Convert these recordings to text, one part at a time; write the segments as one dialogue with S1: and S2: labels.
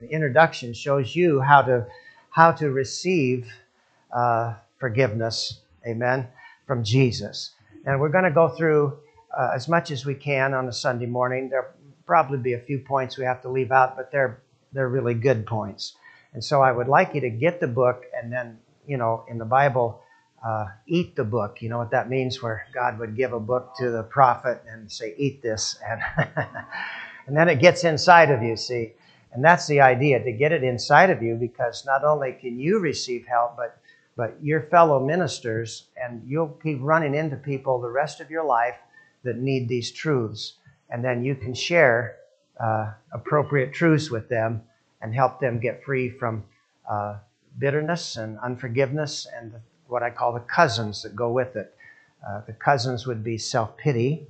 S1: The introduction shows you how to receive forgiveness, amen, from Jesus. And we're going to go through as much as we can on a Sunday morning. There'll probably be a few points we have to leave out, but they're really good points. And so I would like you to get the book and then, in the Bible, eat the book. You know what that means, where God would give a book to the prophet and say, eat this. And, and then it gets inside of you, see. And that's the idea, to get it inside of you, because not only can you receive help, but your fellow ministers, and you'll keep running into people the rest of your life that need these truths. And then you can share appropriate truths with them and help them get free from bitterness and unforgiveness and what I call the cousins that go with it. The cousins would be self-pity,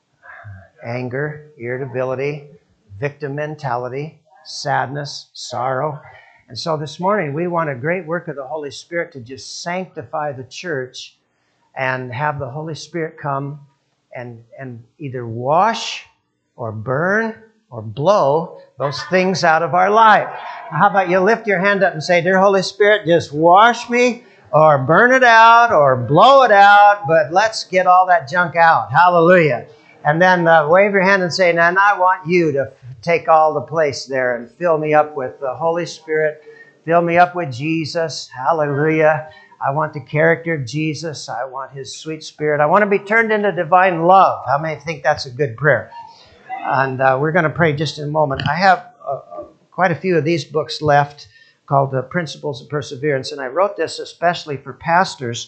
S1: anger, irritability, victim mentality, sadness, sorrow. And so this morning we want a great work of the Holy Spirit to just sanctify the church and have the Holy Spirit come and either wash or burn or blow those things out of our life. How about you lift your hand up and say, "Dear Holy Spirit, just wash me or burn it out or blow it out, but let's get all that junk out." Hallelujah. And then wave your hand and say, "Now I want you to take all the place there and fill me up with the Holy Spirit. Fill me up with Jesus." Hallelujah. I want the character of Jesus. I want His sweet Spirit. I want to be turned into divine love. How many think that's a good prayer? And we're going to pray just in a moment. I have quite a few of these books left called Principles of Perseverance. And I wrote this especially for pastors,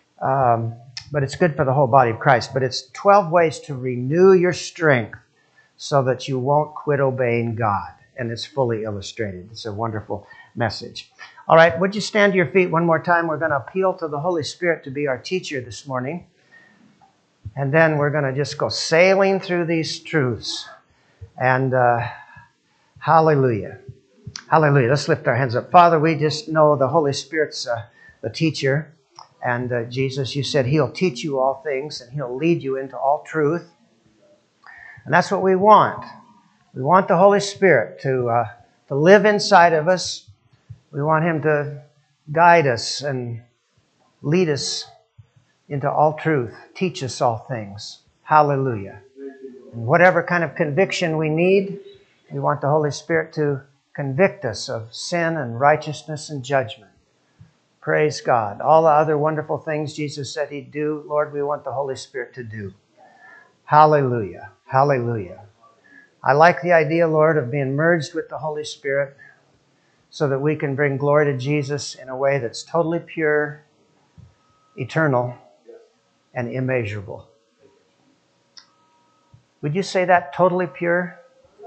S1: but it's good for the whole body of Christ. But it's 12 ways to renew your strength so that you won't quit obeying God. And it's fully illustrated. It's a wonderful message. All right, would you stand to your feet one more time? We're going to appeal to the Holy Spirit to be our teacher this morning. And then we're going to just go sailing through these truths. And hallelujah. Hallelujah. Let's lift our hands up. Father, we just know the Holy Spirit's the teacher. And Jesus, you said He'll teach you all things and He'll lead you into all truth. And that's what we want. We want the Holy Spirit to live inside of us. We want Him to guide us and lead us into all truth. Teach us all things. Hallelujah. And whatever kind of conviction we need, we want the Holy Spirit to convict us of sin and righteousness and judgment. Praise God. All the other wonderful things Jesus said He'd do, Lord, we want the Holy Spirit to do. Hallelujah. Hallelujah. I like the idea, Lord, of being merged with the Holy Spirit so that we can bring glory to Jesus in a way that's totally pure, eternal, and immeasurable. Would you say that? Totally pure?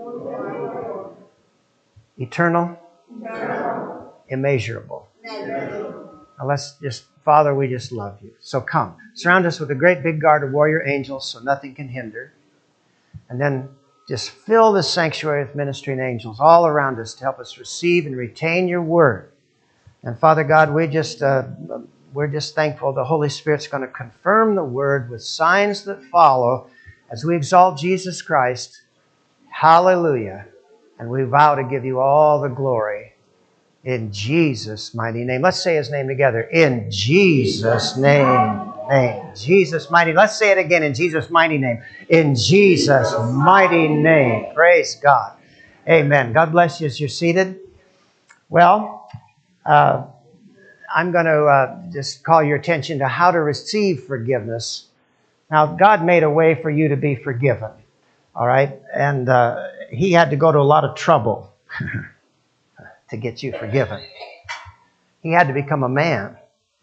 S1: Eternal? Immeasurable. Now let's just, Father, we just love you. So come. Surround us with a great big guard of warrior angels so nothing can hinder. And then just fill this sanctuary with ministering angels all around us to help us receive and retain your word. And Father God, we're just thankful the Holy Spirit's going to confirm the word with signs that follow as we exalt Jesus Christ. Hallelujah. And we vow to give you all the glory in Jesus' mighty name. Let's say His name together. In Jesus' name. Jesus' mighty. Let's say it again. In Jesus' mighty name. In Jesus' mighty name. Praise God. Amen. God bless you as you're seated. Well, I'm going to just call your attention to how to receive forgiveness. Now, God made a way for you to be forgiven. All right? And He had to go to a lot of trouble to get you forgiven. He had to become a man.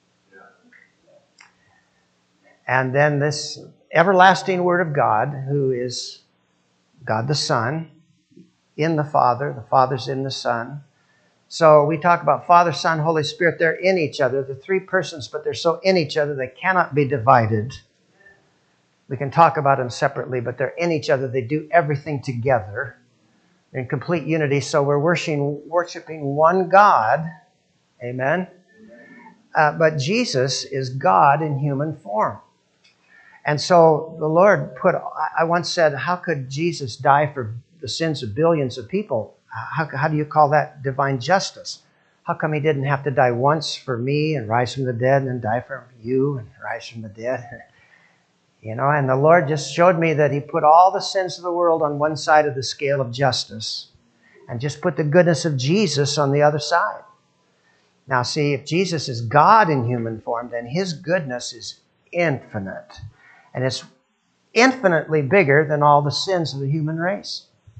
S1: And then this everlasting Word of God, who is God the Son, in the Father's in the Son. So we talk about Father, Son, Holy Spirit. They're in each other. They're three persons, but they're so in each other they cannot be divided. We can talk about them separately, but they're in each other. They do everything together in complete unity. So we're worshiping one God. Amen. But Jesus is God in human form. And so the Lord I once said, how could Jesus die for the sins of billions of people? How do you call that divine justice? How come he didn't have to die once for me and rise from the dead and then die for you and rise from the dead? And the Lord just showed me that he put all the sins of the world on one side of the scale of justice and just put the goodness of Jesus on the other side. Now, see, if Jesus is God in human form, then his goodness is infinite. And it's infinitely bigger than all the sins of the human race.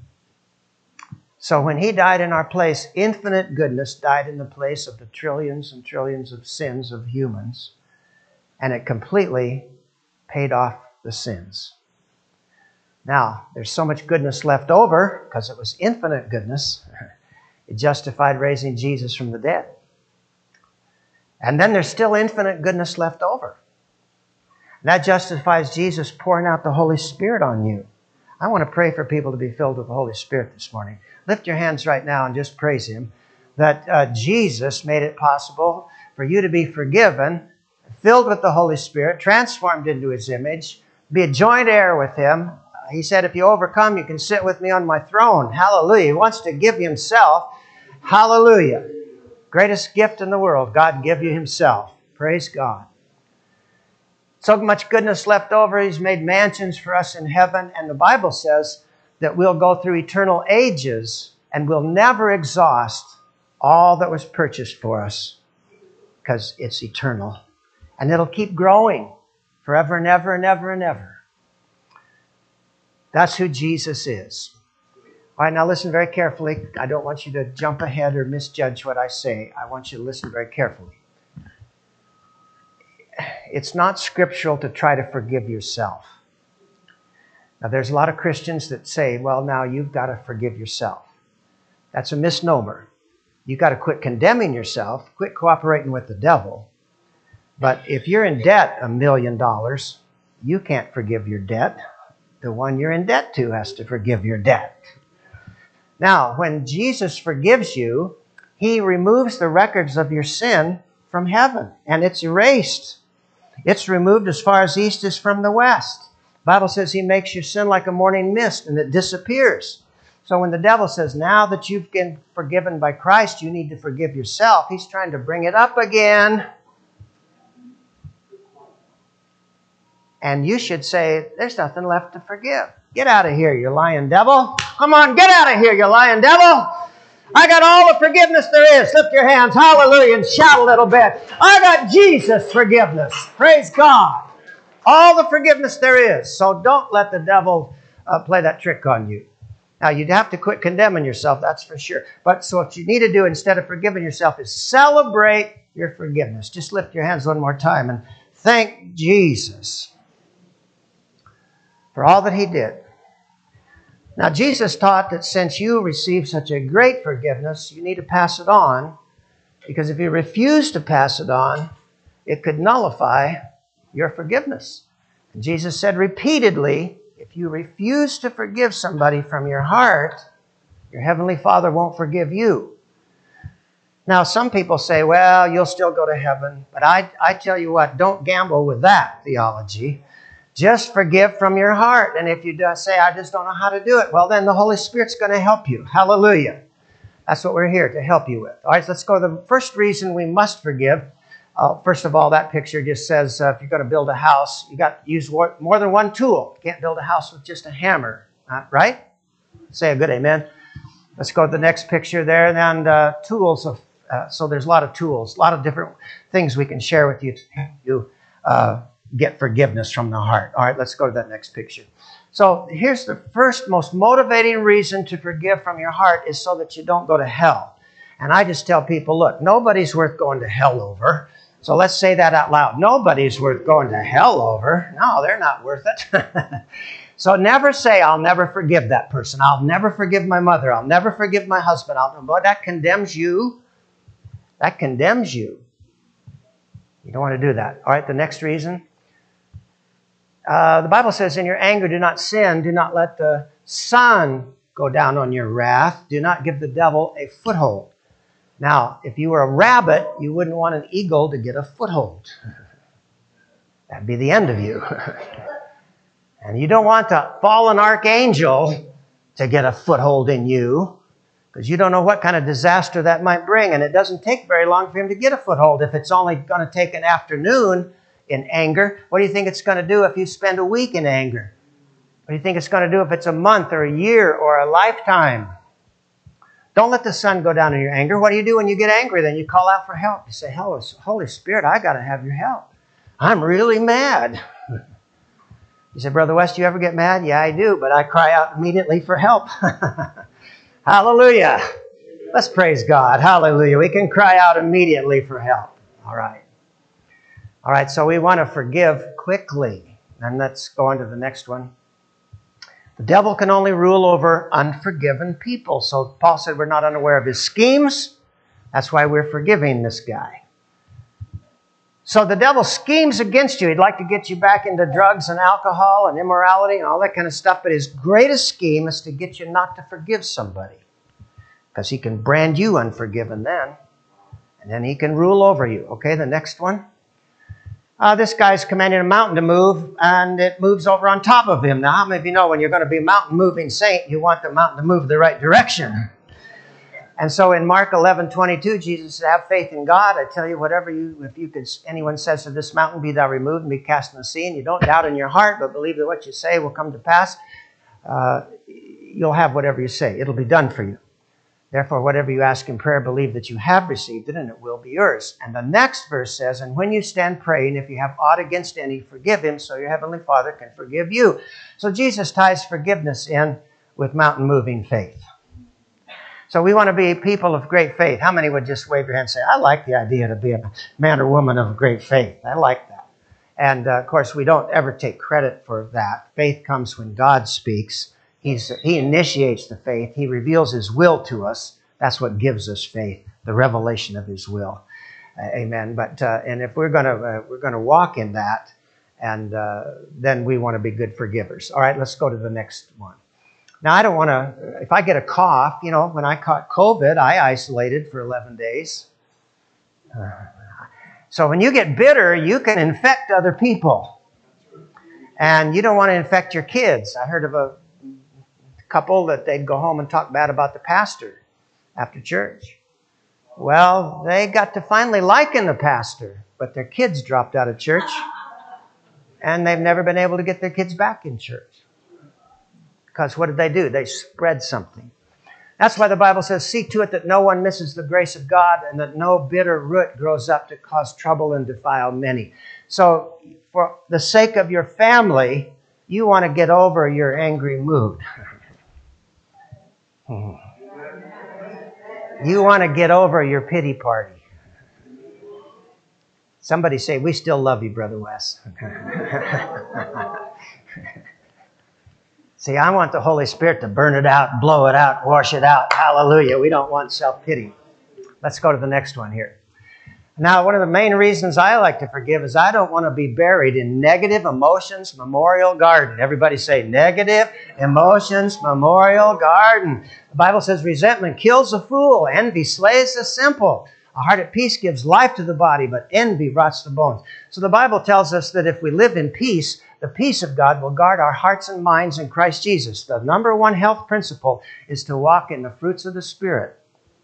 S1: So when he died in our place, infinite goodness died in the place of the trillions and trillions of sins of humans. And it completely paid off the sins. Now, there's so much goodness left over because it was infinite goodness. It justified raising Jesus from the dead. And then there's still infinite goodness left over. And that justifies Jesus pouring out the Holy Spirit on you. I want to pray for people to be filled with the Holy Spirit this morning. Lift your hands right now and just praise him that Jesus made it possible for you to be forgiven, filled with the Holy Spirit, transformed into his image, be a joint heir with him. He said, if you overcome, you can sit with me on my throne. Hallelujah. He wants to give you himself. Hallelujah. Greatest gift in the world, God give you himself. Praise God. So much goodness left over. He's made mansions for us in heaven. And the Bible says that we'll go through eternal ages and we'll never exhaust all that was purchased for us because it's eternal. And it'll keep growing forever and ever and ever and ever. That's who Jesus is. All right, now listen very carefully. I don't want you to jump ahead or misjudge what I say. I want you to listen very carefully. It's not scriptural to try to forgive yourself. Now, there's a lot of Christians that say, well, now you've got to forgive yourself. That's a misnomer. You've got to quit condemning yourself, quit cooperating with the devil. But if you're in debt $1 million, you can't forgive your debt. The one you're in debt to has to forgive your debt. Now, when Jesus forgives you, he removes the records of your sin from heaven, and it's erased. It's removed as far as east is from the west. The Bible says he makes your sin like a morning mist, and it disappears. So when the devil says, now that you've been forgiven by Christ, you need to forgive yourself, he's trying to bring it up again. And you should say, there's nothing left to forgive. Get out of here, you lying devil. Come on, get out of here, you lying devil. I got all the forgiveness there is. Lift your hands, hallelujah, and shout a little bit. I got Jesus' forgiveness. Praise God. All the forgiveness there is. So don't let the devil play that trick on you. Now, you'd have to quit condemning yourself, that's for sure. But so what you need to do instead of forgiving yourself is celebrate your forgiveness. Just lift your hands one more time and thank Jesus for all that he did. Now, Jesus taught that since you received such a great forgiveness, you need to pass it on, because if you refuse to pass it on, it could nullify your forgiveness. And Jesus said repeatedly, if you refuse to forgive somebody from your heart, your Heavenly Father won't forgive you. Now, some people say, well, you'll still go to heaven. But I tell you what, don't gamble with that theology. Just forgive from your heart. And if you say, I just don't know how to do it, well, then the Holy Spirit's going to help you. Hallelujah. That's what we're here to help you with. All right, let's go to the first reason we must forgive. First of all, that picture just says if you're going to build a house, you got to use more than one tool. You can't build a house with just a hammer, right? Say a good amen. Let's go to the next picture there. And tools of so there's a lot of tools, a lot of different things we can share with you to help you get forgiveness from the heart. All right, let's go to that next picture. So here's the first most motivating reason to forgive from your heart is so that you don't go to hell. And I just tell people, look, nobody's worth going to hell over. So let's say that out loud. Nobody's worth going to hell over. No, they're not worth it. So never say, I'll never forgive that person. I'll never forgive my mother. I'll never forgive my husband. Boy, that condemns you. That condemns you. You don't want to do that. All right, the next reason. The Bible says, in your anger, do not sin. Do not let the sun go down on your wrath. Do not give the devil a foothold. Now, if you were a rabbit, you wouldn't want an eagle to get a foothold. That'd be the end of you. And you don't want a fallen archangel to get a foothold in you, Because you don't know what kind of disaster that might bring. And it doesn't take very long for him to get a foothold. If it's only going to take an afternoon in anger, what do you think it's going to do if you spend a week in anger? What do you think it's going to do if it's a month or a year or a lifetime? Don't let the sun go down in your anger. What do you do when you get angry? Then you call out for help. You say, Holy Spirit, I got to have your help. I'm really mad. You say, Brother West, you ever get mad? Yeah, I do, but I cry out immediately for help. Hallelujah. Let's praise God. Hallelujah. We can cry out immediately for help. All right. All right, so we want to forgive quickly. And let's go on to the next one. The devil can only rule over unforgiven people. So Paul said we're not unaware of his schemes. That's why we're forgiving this guy. So the devil schemes against you. He'd like to get you back into drugs and alcohol and immorality and all that kind of stuff. But his greatest scheme is to get you not to forgive somebody. Because he can brand you unforgiven then. And then he can rule over you. Okay, the next one. This guy's commanding a mountain to move, and it moves over on top of him. Now, how many of you know when you're going to be a mountain-moving saint, you want the mountain to move the right direction? And so in Mark 11:22, Jesus said, have faith in God. I tell you, anyone says to this mountain, be thou removed and be cast in the sea, and you don't doubt in your heart, but believe that what you say will come to pass, you'll have whatever you say. It'll be done for you. Therefore, whatever you ask in prayer, believe that you have received it, and it will be yours. And the next verse says, and when you stand praying, if you have aught against any, forgive him, so your heavenly Father can forgive you. So Jesus ties forgiveness in with mountain-moving faith. So we want to be people of great faith. How many would just wave your hand and say, I like the idea to be a man or woman of great faith. I like that. And, of course, we don't ever take credit for that. Faith comes when God speaks. He initiates the faith. He reveals his will to us. That's what gives us faith, the revelation of his will. Amen. But and if we're going to walk in that, and then we want to be good forgivers. All right, let's go to the next one. Now, I don't want to, if I get a cough, when I caught COVID, I isolated for 11 days. So when you get bitter, you can infect other people. And you don't want to infect your kids. I heard of a couple that they'd go home and talk bad about the pastor after church. Well, they got to finally liking the pastor, but their kids dropped out of church, and they've never been able to get their kids back in church. Because what did they do? They spread something. That's why the Bible says, see to it that no one misses the grace of God and that no bitter root grows up to cause trouble and defile many. So for the sake of your family, you want to get over your angry mood. You want to get over your pity party. Somebody say, we still love you, Brother Wes. See, I want the Holy Spirit to burn it out, blow it out, wash it out. Hallelujah. We don't want self-pity. Let's go to the next one here. Now, one of the main reasons I like to forgive is I don't want to be buried in negative emotions memorial garden. Everybody say negative emotions memorial garden. The Bible says resentment kills a fool. Envy slays the simple. A heart at peace gives life to the body, but envy rots the bones. So the Bible tells us that if we live in peace, the peace of God will guard our hearts and minds in Christ Jesus. The number one health principle is to walk in the fruits of the Spirit.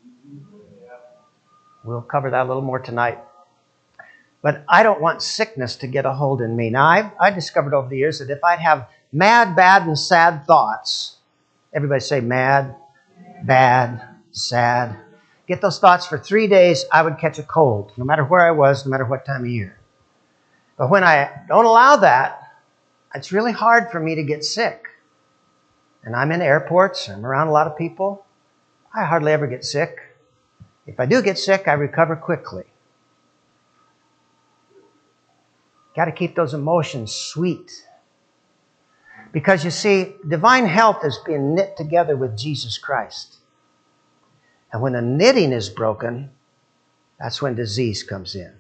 S1: We'll cover that a little more tonight. But I don't want sickness to get a hold in me. Now, I discovered over the years that if I'd have mad, bad, and sad thoughts, everybody say mad, bad, sad. Get those thoughts for 3 days, I would catch a cold, no matter where I was, no matter what time of year. But when I don't allow that, it's really hard for me to get sick. And I'm in airports, I'm around a lot of people. I hardly ever get sick. If I do get sick, I recover quickly. Got to keep those emotions sweet. Because you see, divine health is being knit together with Jesus Christ. And when the knitting is broken, that's when disease comes in.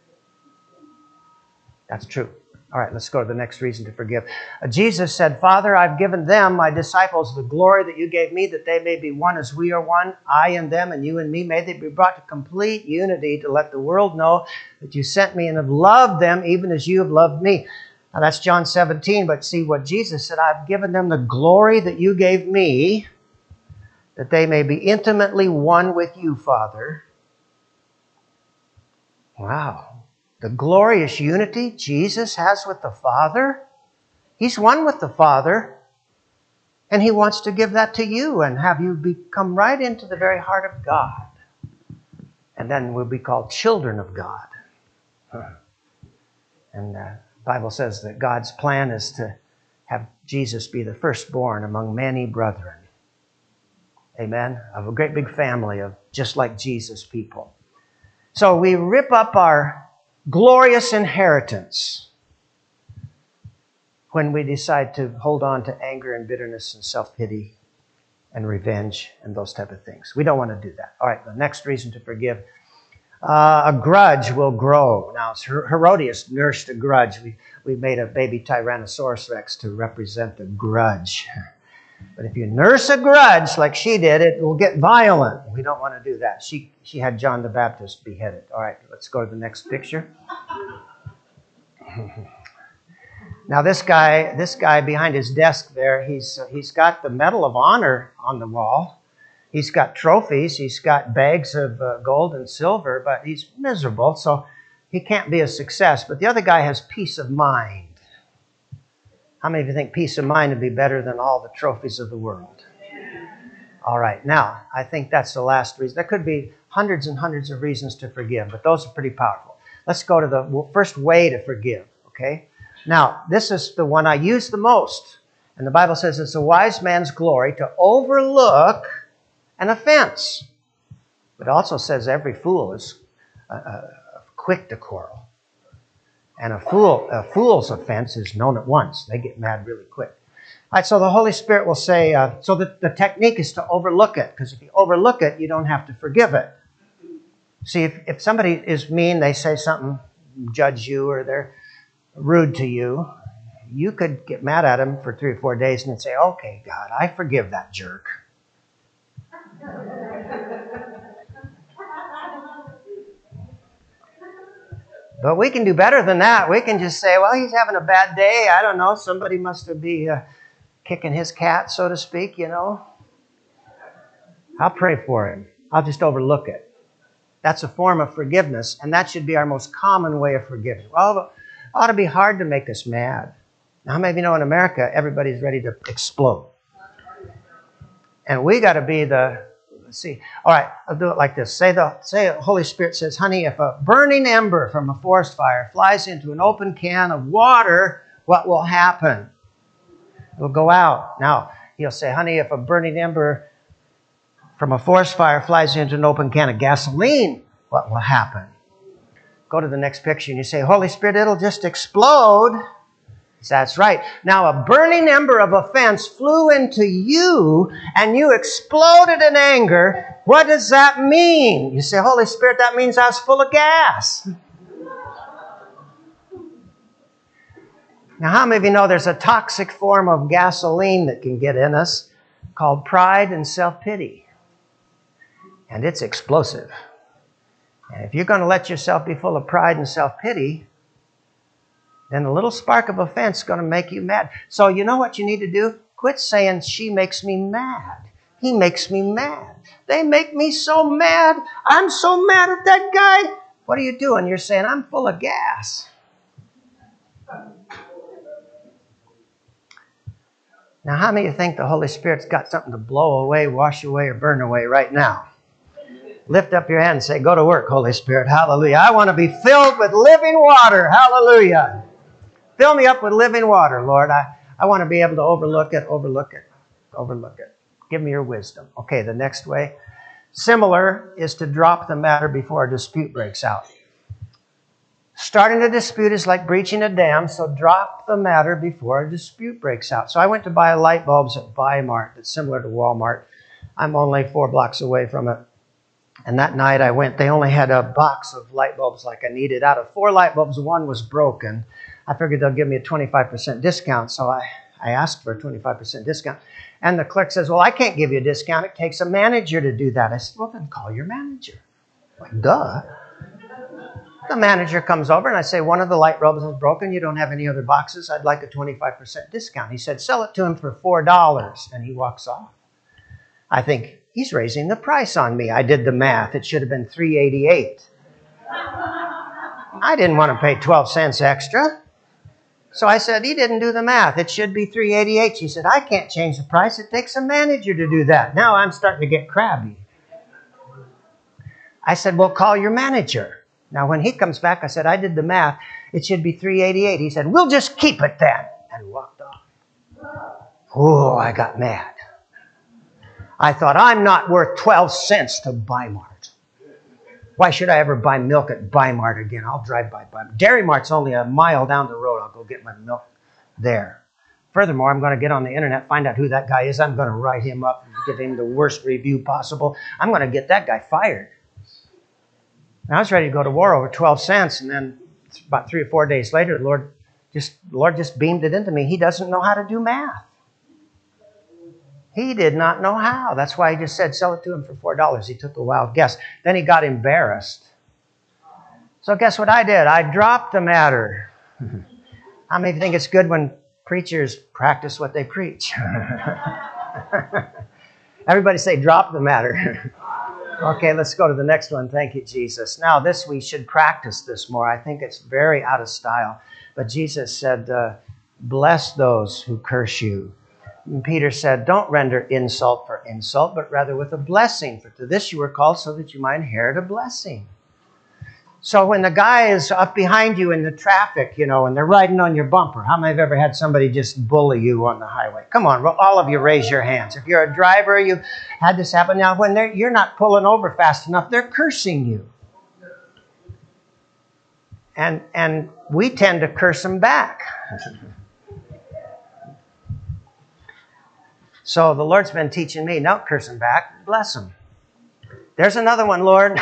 S1: That's true. All right, let's go to the next reason to forgive. Jesus said, Father, I've given them, my disciples, the glory that you gave me, that they may be one as we are one, I and them and you and me. May they be brought to complete unity to let the world know that you sent me and have loved them even as you have loved me. Now that's John 17, but see what Jesus said, I've given them the glory that you gave me, that they may be intimately one with you, Father. Wow. The glorious unity Jesus has with the Father. He's one with the Father. And He wants to give that to you and have you become right into the very heart of God. And then we'll be called children of God. And the Bible says that God's plan is to have Jesus be the firstborn among many brethren. Amen? Of a great big family of just like Jesus people. So we rip up our glorious inheritance when we decide to hold on to anger and bitterness and self-pity and revenge and those type of things. We don't want to do that. All right, the next reason to forgive. A grudge will grow. Now, Herodias nursed a grudge. We made a baby Tyrannosaurus Rex to represent the grudge. But if you nurse a grudge like she did, it will get violent. We don't want to do that. She had John the Baptist beheaded. All right, let's go to the next picture. Now this guy behind his desk there, he's got the Medal of Honor on the wall. He's got trophies. He's got bags of gold and silver, but he's miserable, so he can't be a success. But the other guy has peace of mind. How many of you think peace of mind would be better than all the trophies of the world? All right, now, I think that's the last reason. There could be hundreds and hundreds of reasons to forgive, but those are pretty powerful. Let's go to the first way to forgive, okay? Now, this is the one I use the most. And the Bible says it's a wise man's glory to overlook an offense. But it also says every fool is quick to quarrel. And a fool's offense is known at once. They get mad really quick. All right, so the Holy Spirit will say, so the technique is to overlook it. Because if you overlook it, you don't have to forgive it. See, if somebody is mean, they say something, judge you, or they're rude to you, you could get mad at them for 3 or 4 days and then say, okay, God, I forgive that jerk. But we can do better than that. We can just say, well, he's having a bad day. I don't know. Somebody must be kicking his cat, so to speak, you know. I'll pray for him. I'll just overlook it. That's a form of forgiveness, and that should be our most common way of forgiving. Well, it ought to be hard to make us mad. Now, how many of you know in America, everybody's ready to explode? And we got to be see. All right, I'll do it like this. Say the Holy Spirit says, honey, if a burning ember from a forest fire flies into an open can of water, what will happen? It'll go out. Now, he'll say, honey, if a burning ember from a forest fire flies into an open can of gasoline, what will happen? Go to the next picture and you say, Holy Spirit, it'll just explode. That's right. Now, a burning ember of offense flew into you and you exploded in anger. What does that mean? You say, Holy Spirit, that means I was full of gas. Now, how many of you know there's a toxic form of gasoline that can get in us called pride and self-pity? And it's explosive. And if you're going to let yourself be full of pride and self-pity, then a little spark of offense is going to make you mad. So you know what you need to do? Quit saying, she makes me mad. He makes me mad. They make me so mad. I'm so mad at that guy. What are you doing? You're saying, I'm full of gas. Now, how many of you think the Holy Spirit's got something to blow away, wash away, or burn away right now? Lift up your hand and say, go to work, Holy Spirit. Hallelujah. I want to be filled with living water. Hallelujah. Fill me up with living water, Lord. I want to be able to overlook it. Give me your wisdom. Okay, the next way. Similar is to drop the matter before a dispute breaks out. Starting a dispute is like breaching a dam, so drop the matter before a dispute breaks out. So I went to buy light bulbs at Bi-Mart. It's similar to Walmart. I'm only 4 blocks away from it. And that night I went, they only had a box of light bulbs like I needed. Out of 4 light bulbs, 1 was broken. I figured they'll give me a 25% discount, so I asked for a 25% discount. And the clerk says, well, I can't give you a discount. It takes a manager to do that. I said, well, then call your manager. Like, duh. The manager comes over and I say, one of the light bulbs is broken. You don't have any other boxes. I'd like a 25% discount. He said, sell it to him for $4. And he walks off. I think, he's raising the price on me. I did the math. It should have been $3.88. I didn't want to pay 12 cents extra. So I said, he didn't do the math. It should be $3.88. She said, I can't change the price. It takes a manager to do that. Now I'm starting to get crabby. I said, well, call your manager. Now when he comes back, I said, I did the math. It should be $3.88. He said, we'll just keep it then. And walked off. Oh, I got mad. I thought, I'm not worth 12 cents to Bi-Mart. Why should I ever buy milk at Bi-Mart again? I'll drive by Bi-Mart. Dairy Mart's only a mile down the road. I'll go get my milk there. Furthermore, I'm going to get on the internet, find out who that guy is. I'm going to write him up and give him the worst review possible. I'm going to get that guy fired. And I was ready to go to war over 12 cents, and then about 3 or 4 days later, the Lord just beamed it into me. He doesn't know how to do math. He did not know how. That's why he just said, sell it to him for $4. He took a wild guess. Then he got embarrassed. So guess what I did? I dropped the matter. How many of you think it's good when preachers practice what they preach? Everybody say, drop the matter. Okay, let's go to the next one. Thank you, Jesus. Now, this we should practice this more. I think it's very out of style. But Jesus said, bless those who curse you. And Peter said, don't render insult for insult, but rather with a blessing. For to this you were called so that you might inherit a blessing. So when the guy is up behind you in the traffic, and they're riding on your bumper, how many have ever had somebody just bully you on the highway? Come on, all of you raise your hands. If you're a driver, you've had this happen. Now, when you're not pulling over fast enough, they're cursing you. And we tend to curse them back. So the Lord's been teaching me, don't curse them back, bless them. There's another one, Lord.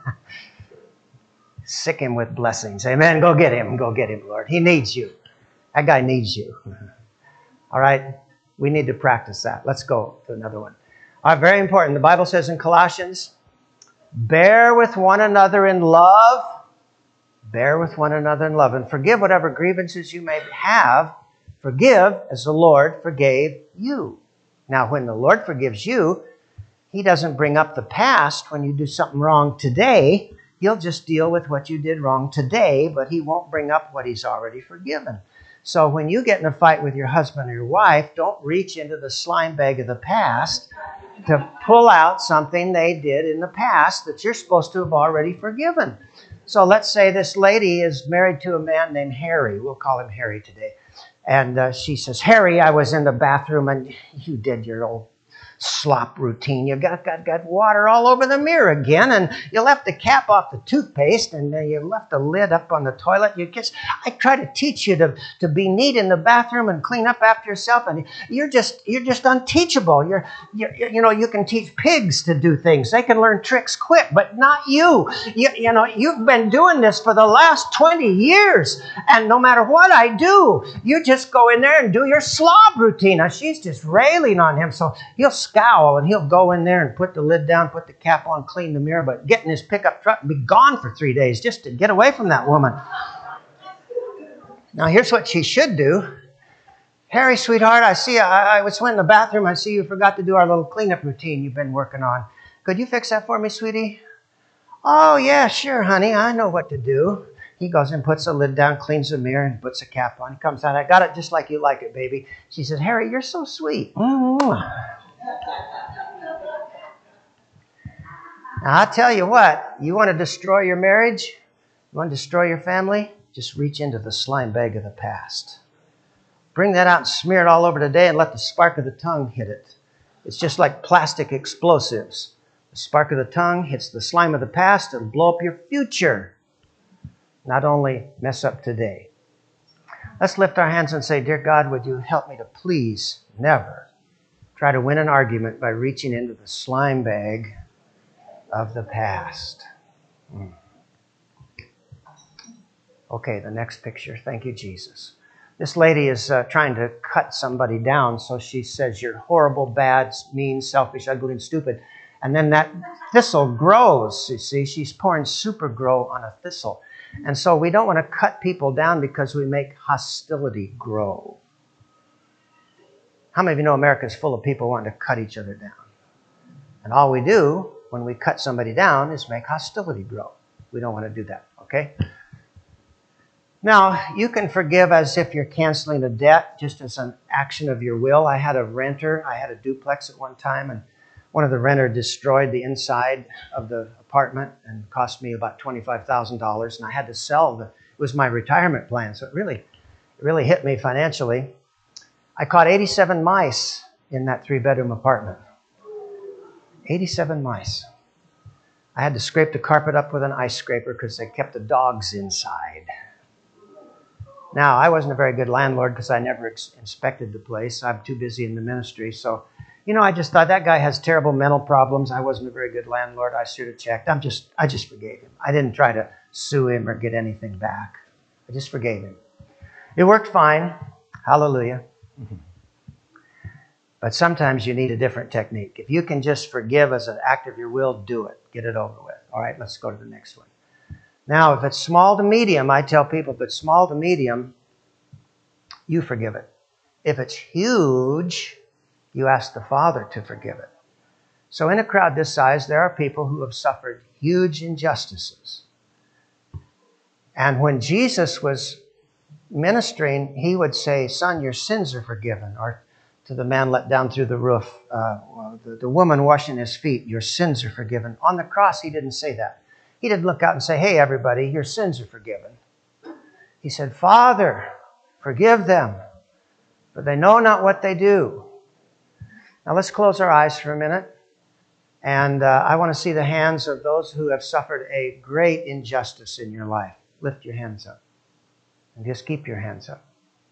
S1: Sick him with blessings. Amen. Go get him, Lord. He needs you. That guy needs you. All right? We need to practice that. Let's go to another one. All right, very important. The Bible says in Colossians, bear with one another in love. Bear with one another in love. And forgive whatever grievances you may have. Forgive as the Lord forgave you. Now, when the Lord forgives you, He doesn't bring up the past when you do something wrong today. He'll just deal with what you did wrong today, but He won't bring up what He's already forgiven. So when you get in a fight with your husband or your wife, don't reach into the slime bag of the past to pull out something they did in the past that you're supposed to have already forgiven. So let's say this lady is married to a man named Harry. We'll call him Harry today. And she says, Harry, I was in the bathroom and you did your old slop routine. You got water all over the mirror again, and you left the cap off the toothpaste, and you left the lid up on the toilet. I try to teach you to be neat in the bathroom and clean up after yourself, and you're just unteachable. You can teach pigs to do things. They can learn tricks quick, but not you. You've been doing this for the last 20 years, and no matter what I do, you just go in there and do your slob routine. Now, she's just railing on him, so he'll scowl and he'll go in there and put the lid down, put the cap on, clean the mirror, but get in his pickup truck and be gone for 3 days just to get away from that woman. Now, here's what she should do. Harry, sweetheart, I was in the bathroom. I see you forgot to do our little cleanup routine you've been working on. Could you fix that for me, sweetie? Oh, yeah, sure, honey. I know what to do. He goes and puts the lid down, cleans the mirror, and puts a cap on. He comes out. I got it just like you like it, baby. She says, Harry, you're so sweet. Now, I'll tell you what. You want to destroy your marriage? You want to destroy your family? Just reach into the slime bag of the past. Bring that out and smear it all over today and let the spark of the tongue hit it. It's just like plastic explosives. The spark of the tongue hits the slime of the past. It'll blow up your future. Not only mess up today. Let's lift our hands and say, Dear God, would you help me to please never try to win an argument by reaching into the slime bag of the past. Okay, the next picture. Thank you, Jesus. This lady is trying to cut somebody down, so she says, you're horrible, bad, mean, selfish, ugly, and stupid. And then that thistle grows, you see. She's pouring super grow on a thistle. And so we don't want to cut people down because we make hostility grow. How many of you know America is full of people wanting to cut each other down? And all we do when we cut somebody down is make hostility grow. We don't want to do that, okay? Now, you can forgive as if you're canceling a debt, just as an action of your will. I had a renter. I had a duplex at one time, and one of the renter destroyed the inside of the apartment and cost me about $25,000, and I had to sell it was my retirement plan, so it really hit me financially. I caught 87 mice in that 3-bedroom apartment. 87 mice. I had to scrape the carpet up with an ice scraper because they kept the dogs inside. Now, I wasn't a very good landlord because I never inspected the place. I'm too busy in the ministry. So, I just thought that guy has terrible mental problems. I wasn't a very good landlord. I should have checked. I just forgave him. I didn't try to sue him or get anything back. I just forgave him. It worked fine. Hallelujah. But sometimes you need a different technique. If you can just forgive as an act of your will, do it. Get it over with. All right, let's go to the next one. Now, if it's small to medium, I tell people, if it's small to medium, you forgive it. If it's huge, you ask the Father to forgive it. So in a crowd this size, there are people who have suffered huge injustices. And when Jesus was ministering, he would say, "Son, your sins are forgiven." Or to the man let down through the roof, the woman washing his feet, "Your sins are forgiven." On the cross, he didn't say that. He didn't look out and say, "Hey, everybody, your sins are forgiven." He said, "Father, forgive them, for they know not what they do." Now let's close our eyes for a minute. And I want to see the hands of those who have suffered a great injustice in your life. Lift your hands up. And just keep your hands up.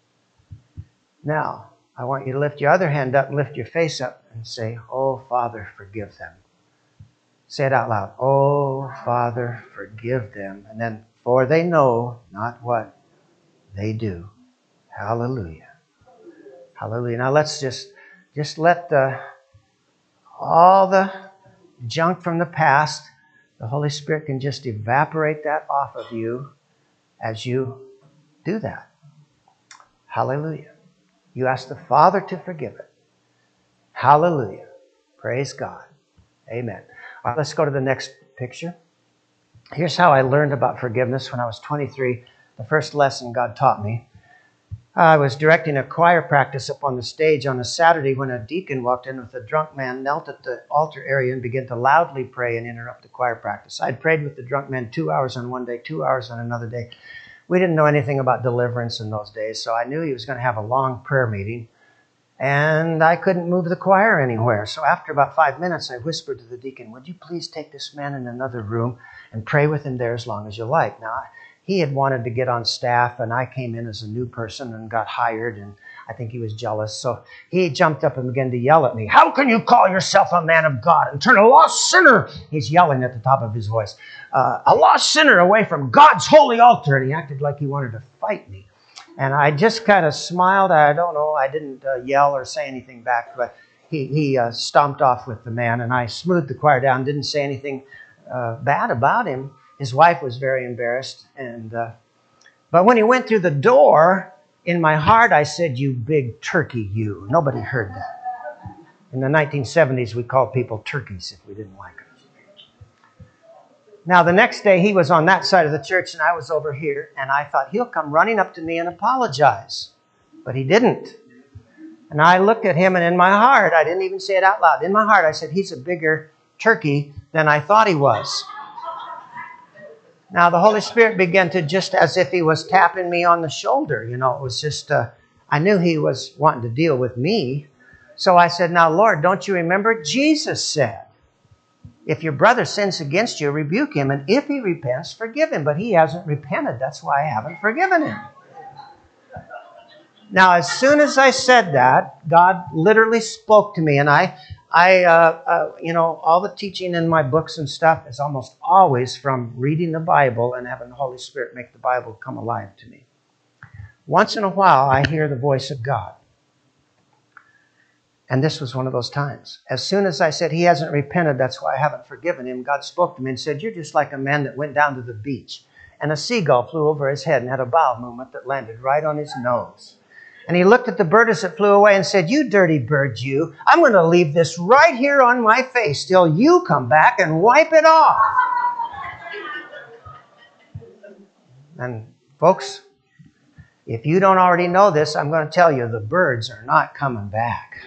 S1: Now, I want you to lift your other hand up and lift your face up and say, "Oh, Father, forgive them." Say it out loud. "Oh, Father, forgive them." And then, "For they know not what they do." Hallelujah. Hallelujah. Now let's just let all the junk from the past, the Holy Spirit can just evaporate that off of you as you do that. Hallelujah. You ask the Father to forgive it. Hallelujah. Praise God. Amen. All right, let's go to the next picture. Here's how I learned about forgiveness when I was 23. The first lesson God taught me. I was directing a choir practice up on the stage on a Saturday when a deacon walked in with a drunk man, knelt at the altar area, and began to loudly pray and interrupt the choir practice. I'd prayed with the drunk man 2 hours on one day, 2 hours on another day. We didn't know anything about deliverance in those days, so I knew he was going to have a long prayer meeting, and I couldn't move the choir anywhere. So after about 5 minutes, I whispered to the deacon, "Would you please take this man in another room and pray with him there as long as you like?" Now, he had wanted to get on staff, and I came in as a new person and got hired, and I think he was jealous. So he jumped up and began to yell at me. "How can you call yourself a man of God and turn a lost sinner?" He's yelling at the top of his voice. "A lost sinner away from God's holy altar." And he acted like he wanted to fight me. And I just kind of smiled. I don't know. I didn't yell or say anything back, but he stomped off with the man, and I smoothed the choir down, didn't say anything bad about him. His wife was very embarrassed. But when he went through the door, in my heart, I said, "You big turkey, you." Nobody heard that. In the 1970s, we called people turkeys if we didn't like them. Now, the next day, he was on that side of the church, and I was over here, and I thought, he'll come running up to me and apologize. But he didn't. And I looked at him, and in my heart, I didn't even say it out loud. In my heart, I said, "He's a bigger turkey than I thought he was." Now, the Holy Spirit began to, just as if he was tapping me on the shoulder. It was just, I knew he was wanting to deal with me. So I said, "Now, Lord, don't you remember? Jesus said, if your brother sins against you, rebuke him. And if he repents, forgive him. But he hasn't repented. That's why I haven't forgiven him." Now, as soon as I said that, God literally spoke to me. And all the teaching in my books and stuff is almost always from reading the Bible and having the Holy Spirit make the Bible come alive to me. Once in a while, I hear the voice of God. And this was one of those times. As soon as I said, "He hasn't repented, that's why I haven't forgiven him," God spoke to me and said, "You're just like a man that went down to the beach, and a seagull flew over his head and had a bowel movement that landed right on his nose. And he looked at the bird as it flew away and said, "You dirty bird, you. I'm going to leave this right here on my face till you come back and wipe it off." And folks, if you don't already know this, I'm going to tell you, the birds are not coming back.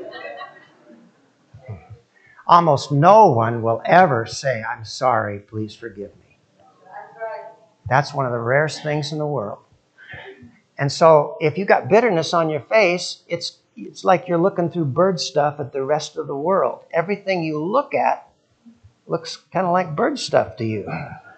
S1: Almost no one will ever say, "I'm sorry, please forgive me." That's one of the rarest things in the world. And so if you got bitterness on your face, it's like you're looking through bird stuff at the rest of the world. Everything you look at looks kind of like bird stuff to you.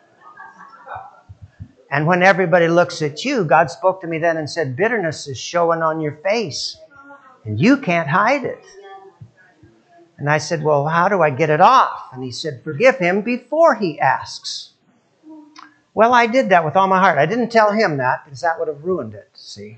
S1: And when everybody looks at you, God spoke to me then and said, bitterness is showing on your face, and you can't hide it. And I said, well, how do I get it off? And he said, forgive him before he asks. Well, I did that with all my heart. I didn't tell him that because that would have ruined it, see.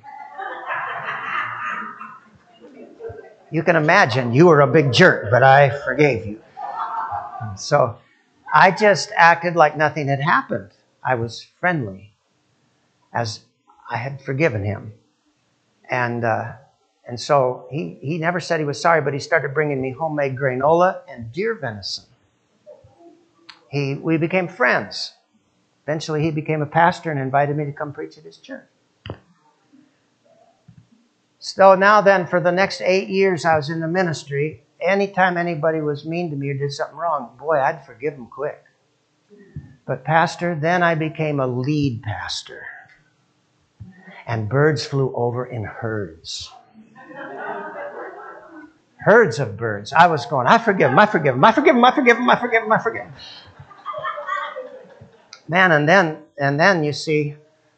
S1: You can imagine you were a big jerk, but I forgave you. So I just acted like nothing had happened. I was friendly as I had forgiven him. And so he never said he was sorry, but he started bringing me homemade granola and deer venison. We became friends. Eventually, he became a pastor and invited me to come preach at his church. So now then, for the next 8 years I was in the ministry, anytime anybody was mean to me or did something wrong, boy, I'd forgive them quick. But pastor, then I became a lead pastor. And birds flew over in herds. Herds of birds. I was going, I forgive him, I forgive him, I forgive him, I forgive him, I forgive him, I forgive him. Man, and then you see,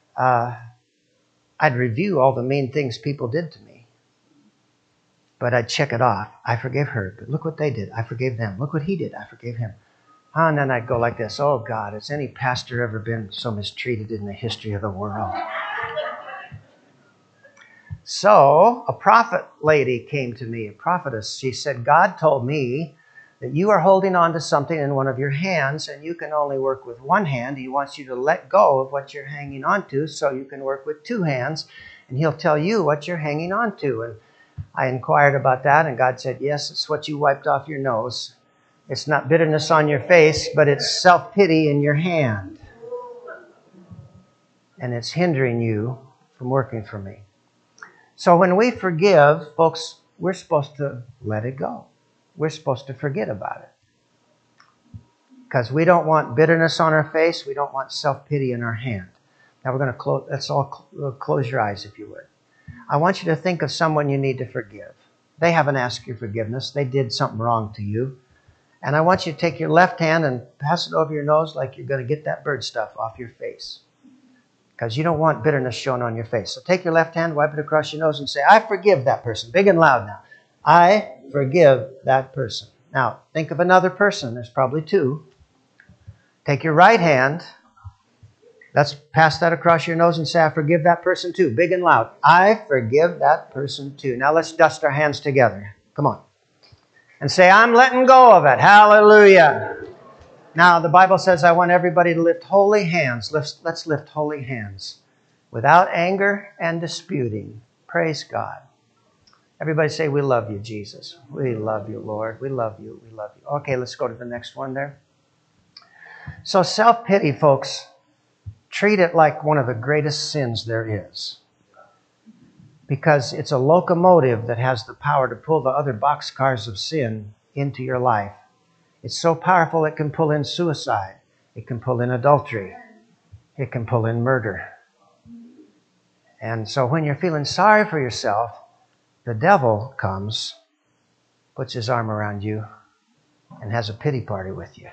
S1: I'd review all the mean things people did to me. But I'd check it off. I forgave her, but look what they did. I forgave them. Look what he did. I forgave him. And then I'd go like this. Oh, God, has any pastor ever been so mistreated in the history of the world? So a prophet lady came to me, a prophetess. She said, God told me that you are holding on to something in one of your hands, and you can only work with one hand. He wants you to let go of what you're hanging on to so you can work with two hands, and he'll tell you what you're hanging on to. And I inquired about that, and God said, yes, it's what you wiped off your nose. It's not bitterness on your face, but it's self-pity in your hand. And it's hindering you from working for me. So when we forgive, folks, we're supposed to let it go. We're supposed to forget about it. Because we don't want bitterness on our face. We don't want self-pity in our hand. Now we're going to close. Let's all close your eyes, if you would. I want you to think of someone you need to forgive. They haven't asked your forgiveness. They did something wrong to you. And I want you to take your left hand and pass it over your nose like you're going to get that bird stuff off your face. Because you don't want bitterness shown on your face. So take your left hand, wipe it across your nose, and say, I forgive that person. Big and loud now. I forgive that person. Now, think of another person. There's probably two. Take your right hand. Let's pass that across your nose and say, I forgive that person too. Big and loud. I forgive that person too. Now let's dust our hands together. Come on. And say, I'm letting go of it. Hallelujah. Now, the Bible says I want everybody to lift holy hands. Let's lift holy hands without anger and disputing. Praise God. Everybody say, we love you, Jesus. We love you, Lord. We love you. We love you. Okay, let's go to the next one there. So self-pity, folks, treat it like one of the greatest sins there is. Because it's a locomotive that has the power to pull the other boxcars of sin into your life. It's so powerful it can pull in suicide. It can pull in adultery. It can pull in murder. And so when you're feeling sorry for yourself, the devil comes, puts his arm around you, and has a pity party with you.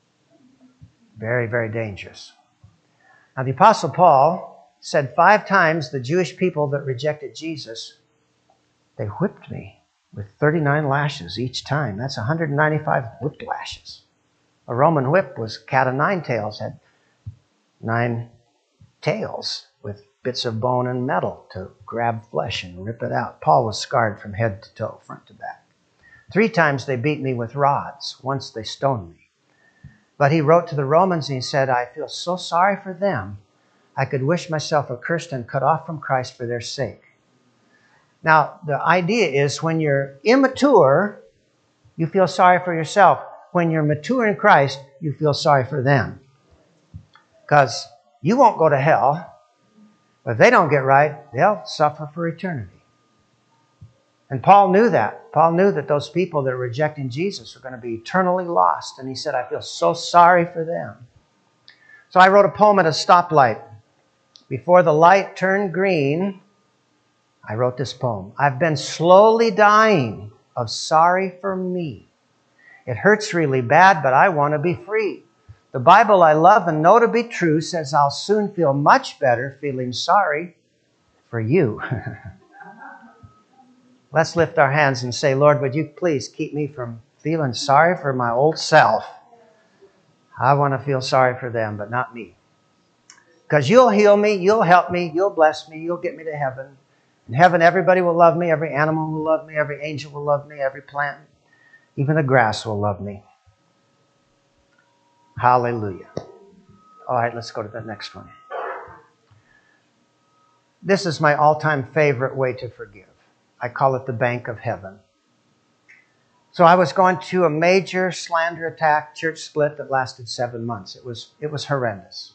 S1: Very, very dangerous. Now, the Apostle Paul said 5 times the Jewish people that rejected Jesus, they whipped me with 39 lashes each time. That's 195 whip lashes. A Roman whip was cat o' nine tails, had 9 tails with bits of bone and metal to grab flesh and rip it out. Paul was scarred from head to toe, front to back. 3 times they beat me with rods. Once they stoned me. But he wrote to the Romans and he said, I feel so sorry for them. I could wish myself accursed and cut off from Christ for their sake. Now, the idea is when you're immature, you feel sorry for yourself. When you're mature in Christ, you feel sorry for them. Because you won't go to hell. But if they don't get right, they'll suffer for eternity. And Paul knew that. Paul knew that those people that are rejecting Jesus are going to be eternally lost. And he said, I feel so sorry for them. So I wrote a poem at a stoplight. Before the light turned green, I wrote this poem. I've been slowly dying of sorry for me. It hurts really bad, but I want to be free. The Bible I love and know to be true says I'll soon feel much better feeling sorry for you. Let's lift our hands and say, Lord, would you please keep me from feeling sorry for my old self? I want to feel sorry for them, but not me. Because you'll heal me, you'll help me, you'll bless me, you'll get me to heaven. In heaven, everybody will love me, every animal will love me, every angel will love me, every plant, even the grass will love me. Hallelujah. All right, let's go to the next one. This is my all-time favorite way to forgive. I call it the bank of heaven. So I was going to a major slander attack, church split that lasted 7 months. It was horrendous.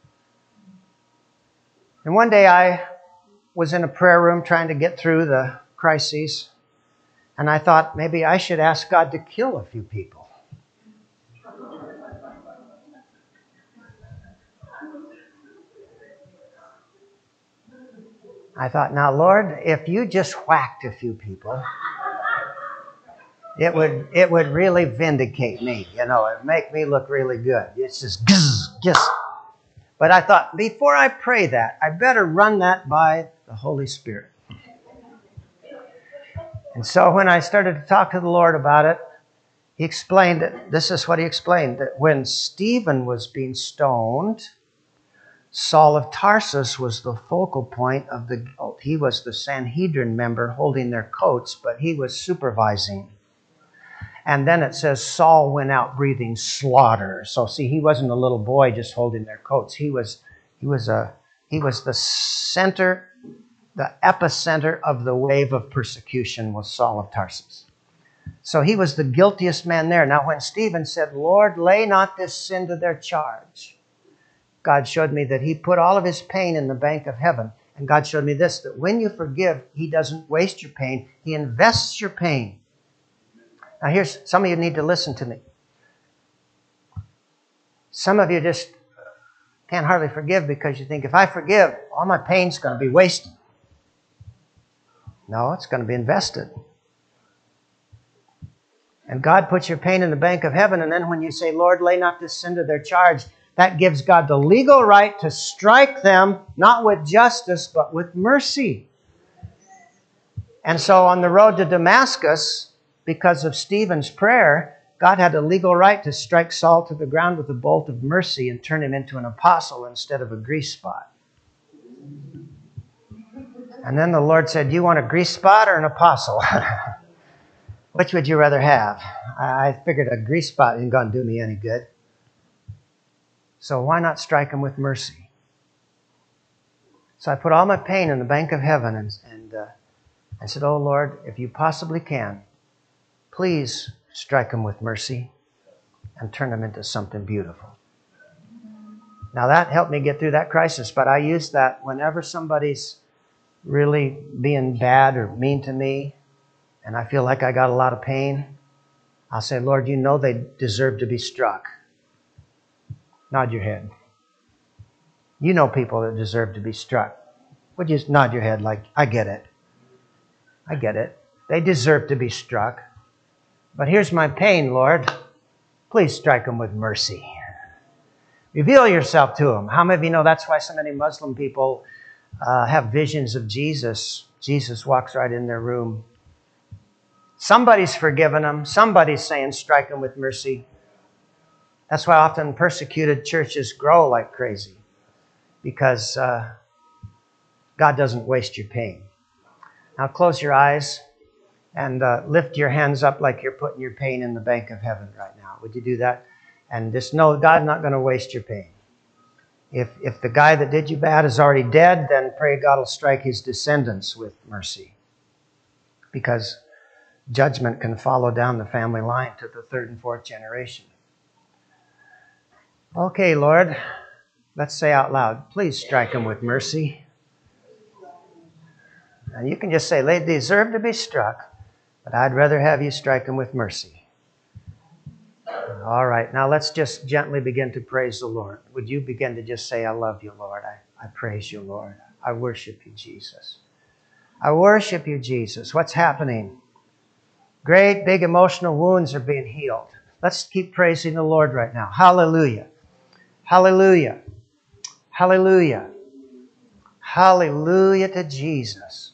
S1: And one day I was in a prayer room trying to get through the crises, and I thought maybe I should ask God to kill a few people. I thought, now, Lord, if you just whacked a few people, it would really vindicate me. It'd make me look really good. It's just. But I thought, before I pray that, I better run that by the Holy Spirit. And so when I started to talk to the Lord about it, He explained that this is what He explained, that when Stephen was being stoned, Saul of Tarsus was the focal point of the guilt. He was the Sanhedrin member holding their coats, but he was supervising. And then it says Saul went out breathing slaughter. So see, he wasn't a little boy just holding their coats. He was the center, the epicenter of the wave of persecution was Saul of Tarsus. So he was the guiltiest man there. Now when Stephen said, Lord, lay not this sin to their charge, God showed me that He put all of His pain in the bank of heaven. And God showed me this, that when you forgive, He doesn't waste your pain. He invests your pain. Now here's, some of you need to listen to me. Some of you just can't hardly forgive because you think, if I forgive, all my pain's going to be wasted. No, it's going to be invested. And God puts your pain in the bank of heaven, and then when you say, Lord, lay not this sin to their charge, that gives God the legal right to strike them, not with justice, but with mercy. And so on the road to Damascus, because of Stephen's prayer, God had a legal right to strike Saul to the ground with a bolt of mercy and turn him into an apostle instead of a grease spot. And then the Lord said, do you want a grease spot or an apostle? Which would you rather have? I figured a grease spot isn't going to do me any good. So why not strike him with mercy? So I put all my pain in the bank of heaven and I said, oh Lord, if you possibly can, please strike him with mercy and turn him into something beautiful. Now that helped me get through that crisis, but I use that whenever somebody's really being bad or mean to me and I feel like I got a lot of pain, I'll say, Lord, you know they deserve to be struck. Nod your head. You know people that deserve to be struck. Would you nod your head like, I get it. I get it. They deserve to be struck. But here's my pain, Lord. Please strike them with mercy. Reveal yourself to them. How many of you know that's why so many Muslim people have visions of Jesus? Jesus walks right in their room. Somebody's forgiven them. Somebody's saying, strike them with mercy. That's why often persecuted churches grow like crazy, because God doesn't waste your pain. Now close your eyes and lift your hands up like you're putting your pain in the bank of heaven right now. Would you do that? And just know God's not going to waste your pain. If the guy that did you bad is already dead, then pray God will strike his descendants with mercy. because judgment can follow down the family line to the third and fourth generation. Okay, Lord, let's say out loud, please strike them with mercy. And you can just say, they deserve to be struck, but I'd rather have you strike them with mercy. All right, now let's just gently begin to praise the Lord. Would you begin to just say, I love you, Lord. I praise you, Lord. I worship you, Jesus. I worship you, Jesus. What's happening? Great big emotional wounds are being healed. Let's keep praising the Lord right now. Hallelujah. Hallelujah. Hallelujah. Hallelujah to Jesus.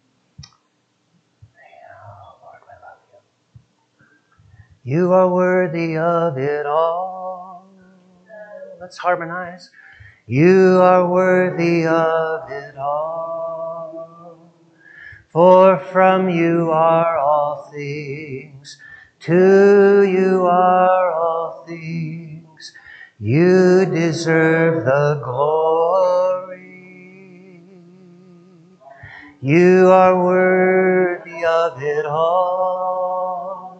S1: Oh, Lord, I love you. You are worthy of it all. Let's harmonize. You are worthy of it all. For from you are all things, to you are all things. You deserve the glory. You are worthy of it all.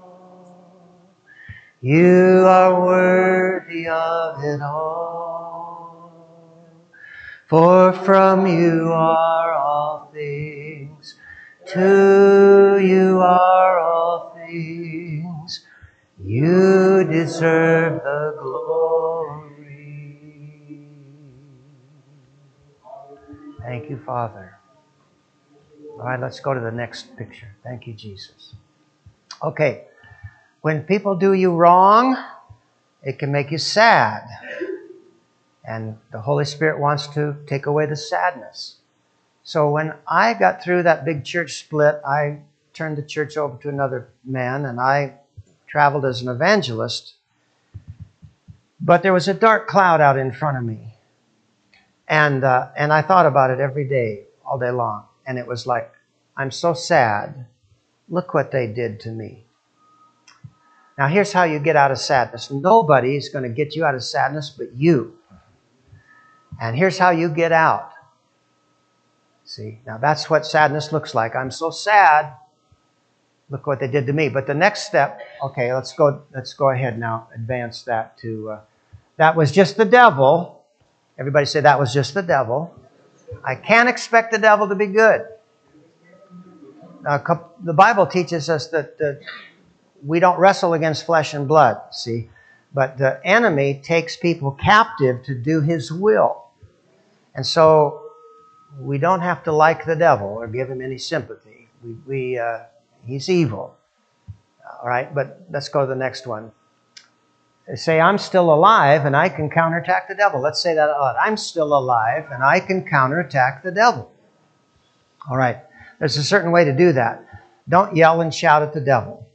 S1: You are worthy of it all. For from you are all things, to you are all things. You deserve the glory. Thank you, Father. All right, let's go to the next picture. Thank you, Jesus. Okay, when people do you wrong, it can make you sad. And the Holy Spirit wants to take away the sadness. So when I got through that big church split, I turned the church over to another man, and I traveled as an evangelist. But there was a dark cloud out in front of me. And I thought about it every day, all day long. And it was like, I'm so sad. Look what they did to me. Now here's how you get out of sadness. Nobody is going to get you out of sadness but you. And here's how you get out. See, now that's what sadness looks like. I'm so sad. Look what they did to me. But the next step, okay, let's go ahead now, advance that to, that was just the devil. Everybody say that was just the devil. I can't expect the devil to be good. The Bible teaches us that we don't wrestle against flesh and blood, see? But the enemy takes people captive to do his will. And so we don't have to like the devil or give him any sympathy. He's evil. All right, but let's go to the next one. Say, I'm still alive and I can counterattack the devil. Let's say that out loud. I'm still alive and I can counterattack the devil. All right, there's a certain way to do that. Don't yell and shout at the devil.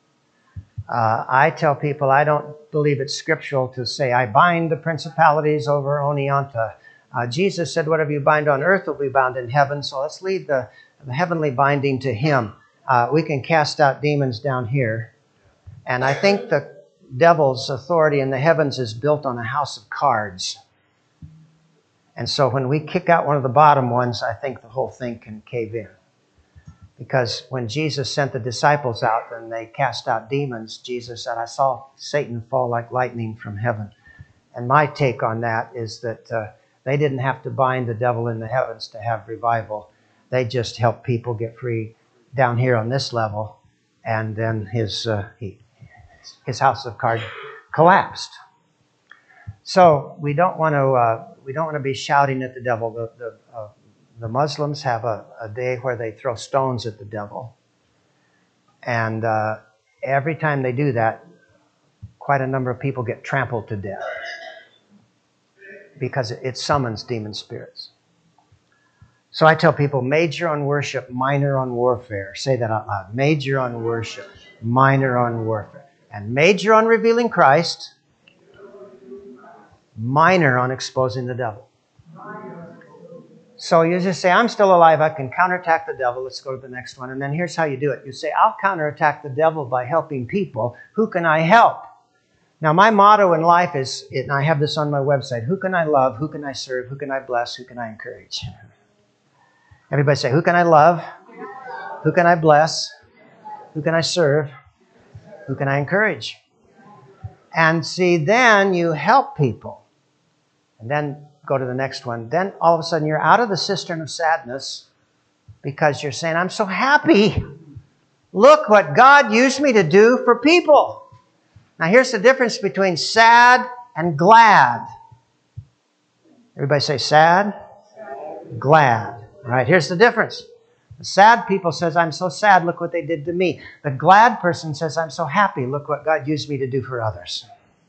S1: I tell people I don't believe it's scriptural to say, I bind the principalities over Oneonta. Jesus said, whatever you bind on earth will be bound in heaven. So let's leave the heavenly binding to him. We can cast out demons down here. And I think the devil's authority in the heavens is built on a house of cards. And so when we kick out one of the bottom ones, I think the whole thing can cave in. Because when Jesus sent the disciples out and they cast out demons, Jesus said, I saw Satan fall like lightning from heaven. And my take on that is that they didn't have to bind the devil in the heavens to have revival. They just helped people get free down here on this level. And then his house of cards collapsed. So we don't want to be shouting at the devil. The Muslims have a day where they throw stones at the devil. And every time they do that, quite a number of people get trampled to death because it summons demon spirits. So I tell people, major on worship, minor on warfare. Say that out loud. Major on worship, minor on warfare. And major on revealing Christ, minor on exposing the devil. So you just say, I'm still alive. I can counterattack the devil. Let's go to the next one. And then here's how you do it. You say, I'll counterattack the devil by helping people. Who can I help? Now, my motto in life is, and I have this on my website, who can I love? Who can I serve? Who can I bless? Who can I encourage? Everybody say, who can I love? Who can I bless? Who can I serve? Who can I encourage? And see, then you help people. And then go to the next one. Then all of a sudden you're out of the cistern of sadness because you're saying, I'm so happy. Look what God used me to do for people. Now here's the difference between sad and glad. Everybody say sad, glad. All right, here's the difference. The sad people says, I'm so sad, look what they did to me. The glad person says, I'm so happy, look what God used me to do for others.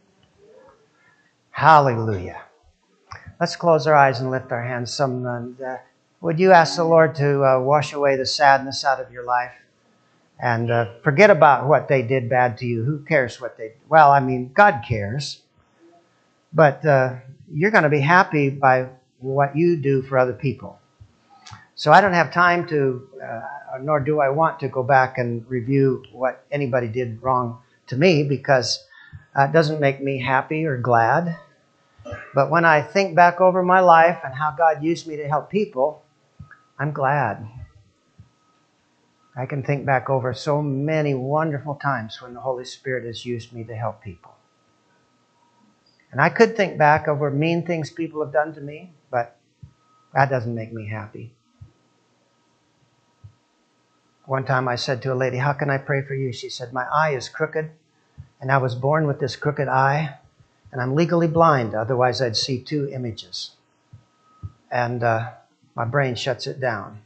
S1: Hallelujah. Let's close our eyes and lift our hands. Would you ask the Lord to wash away the sadness out of your life? And forget about what they did bad to you. Who cares what they did? Well, I mean, God cares. But you're going to be happy by what you do for other people. So I don't have time to, nor do I want to go back and review what anybody did wrong to me, because it doesn't make me happy or glad. But when I think back over my life and how God used me to help people, I'm glad. I can think back over so many wonderful times when the Holy Spirit has used me to help people. And I could think back over mean things people have done to me, but that doesn't make me happy. One time I said to a lady, how can I pray for you? She said, my eye is crooked, and I was born with this crooked eye, and I'm legally blind. Otherwise, I'd see 2 images. And my brain shuts it down.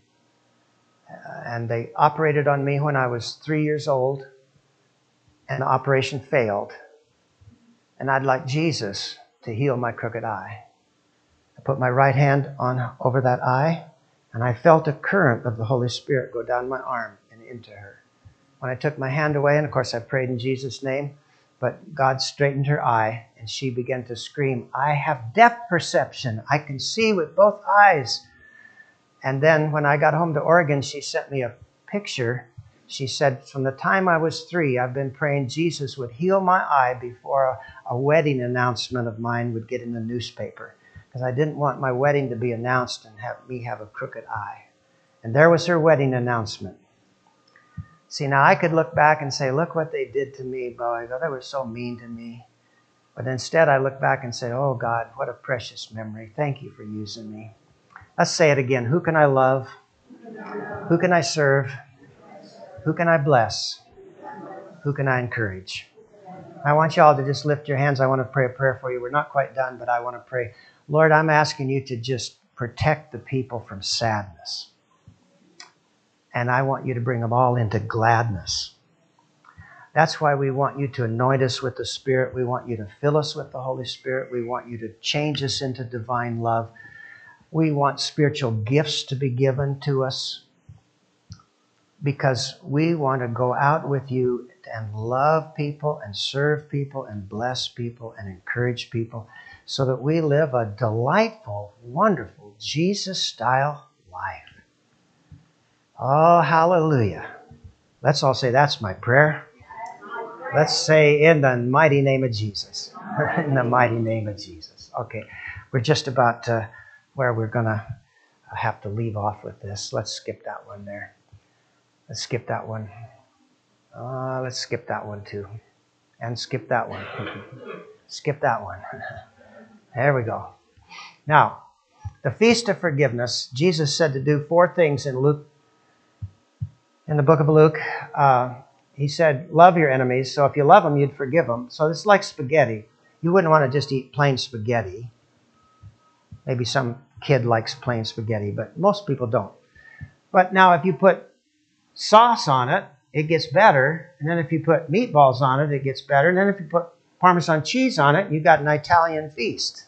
S1: And they operated on me when I was 3 years old, and the operation failed. And I'd like Jesus to heal my crooked eye. I put my right hand on over that eye, and I felt a current of the Holy Spirit go down my arm and into her. When I took my hand away, and of course I prayed in Jesus' name, but God straightened her eye, and she began to scream, I have depth perception. I can see with both eyes. And then when I got home to Oregon, she sent me a picture. She said, from the time I was 3, I've been praying Jesus would heal my eye before a wedding announcement of mine would get in the newspaper. Because I didn't want my wedding to be announced and have me have a crooked eye. And there was her wedding announcement. See, now I could look back and say, look what they did to me, boy. They were so mean to me. But instead I look back and say, oh God, what a precious memory. Thank you for using me. Let's say it again. Who can I love? Who can I serve? Who can I bless? Who can I encourage? I want you all to just lift your hands. I want to pray a prayer for you. We're not quite done, but I want to pray. Lord, I'm asking you to just protect the people from sadness. And I want you to bring them all into gladness. That's why we want you to anoint us with the Spirit. We want you to fill us with the Holy Spirit. We want you to change us into divine love. We want spiritual gifts to be given to us because we want to go out with you and love people and serve people and bless people and encourage people so that we live a delightful, wonderful, Jesus-style life. Oh, hallelujah. Let's all say, that's my prayer. Let's say, in the mighty name of Jesus. In the mighty name of Jesus. Okay, we're just about where we're going to have to leave off with this. Let's skip that one there. Let's skip that one. Let's skip that one too. And skip that one. Skip that one. There we go. Now, the Feast of Forgiveness, Jesus said to do 4 things in Luke. In the book of Luke, he said, love your enemies. So if you love them, you'd forgive them. So it's like spaghetti. You wouldn't want to just eat plain spaghetti. Maybe some kid likes plain spaghetti, but most people don't. But now if you put sauce on it, it gets better. And then if you put meatballs on it, it gets better. And then if you put Parmesan cheese on it, you've got an Italian feast.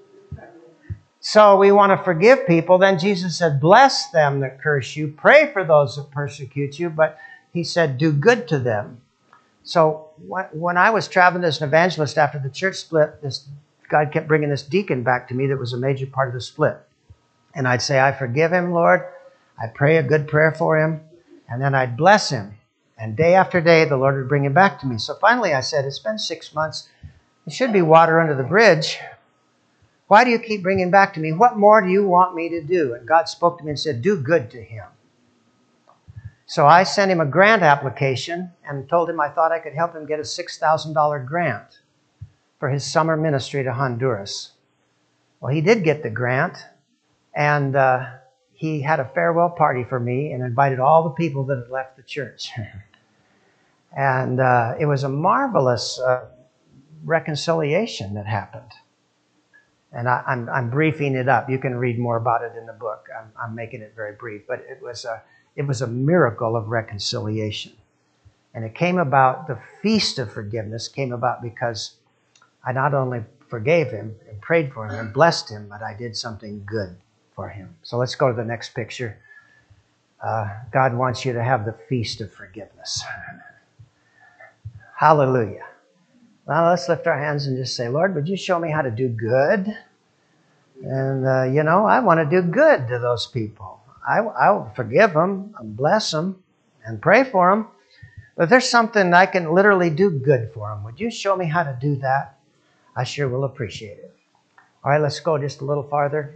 S1: So we want to forgive people. Then Jesus said, bless them that curse you. Pray for those that persecute you. But he said, do good to them. So when I was traveling as an evangelist after the church split, God kept bringing this deacon back to me that was a major part of the split. And I'd say, I forgive him, Lord. I pray a good prayer for him. And then I'd bless him. And day after day, the Lord would bring him back to me. So finally I said, it's been 6 months. There should be water under the bridge. Why do you keep bringing back to me? What more do you want me to do? And God spoke to me and said, do good to him. So I sent him a grant application and told him I thought I could help him get a $6,000 grant for his summer ministry to Honduras. Well, he did get the grant, and he had a farewell party for me and invited all the people that had left the church. And it was a marvelous reconciliation that happened. And I'm briefing it up. You can read more about it in the book. I'm making it very brief. But it was a miracle of reconciliation. And it came about, the Feast of Forgiveness came about because I not only forgave him and prayed for him and blessed him, but I did something good for him. So let's go to the next picture. God wants you to have the Feast of Forgiveness. Hallelujah. Well, let's lift our hands and just say, Lord, would you show me how to do good? And, I want to do good to those people. I'll forgive them and bless them and pray for them. But there's something I can literally do good for them. Would you show me how to do that? I sure will appreciate it. All right, let's go just a little farther.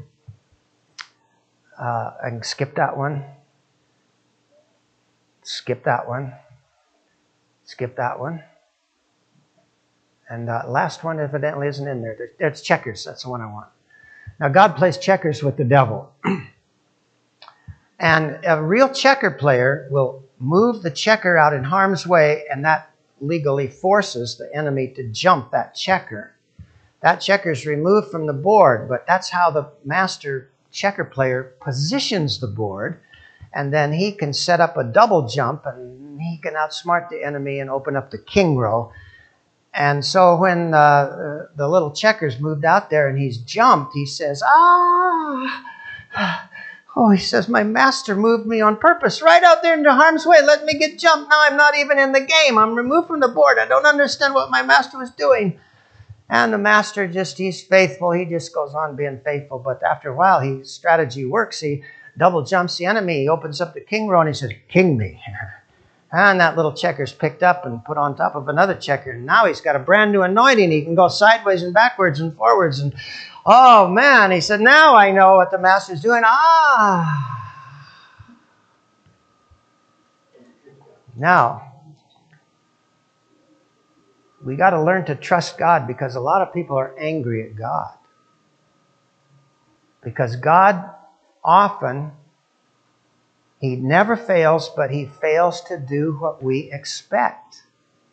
S1: I can skip that one. Skip that one. Skip that one. And last one evidently isn't in there. There's checkers. That's the one I want. Now, God plays checkers with the devil. And a real checker player will move the checker out in harm's way, and that legally forces the enemy to jump that checker. That checker is removed from the board, but that's how the master checker player positions the board. And then he can set up a double jump, and he can outsmart the enemy and open up the king row. And so when the little checker's moved out there and he's jumped, he says, he says, my master moved me on purpose right out there into harm's way. Let me get jumped. Now I'm not even in the game. I'm removed from the board. I don't understand what my master was doing. And the master he's faithful. He just goes on being faithful. But after a while, his strategy works. He double jumps the enemy. He opens up the king row and he says, king me. And that little checker's picked up and put on top of another checker. And now he's got a brand new anointing. He can go sideways and backwards and forwards. And oh, man, he said, now I know what the master's doing. Now, we got to learn to trust God, because a lot of people are angry at God. Because God often, He never fails, but He fails to do what we expect.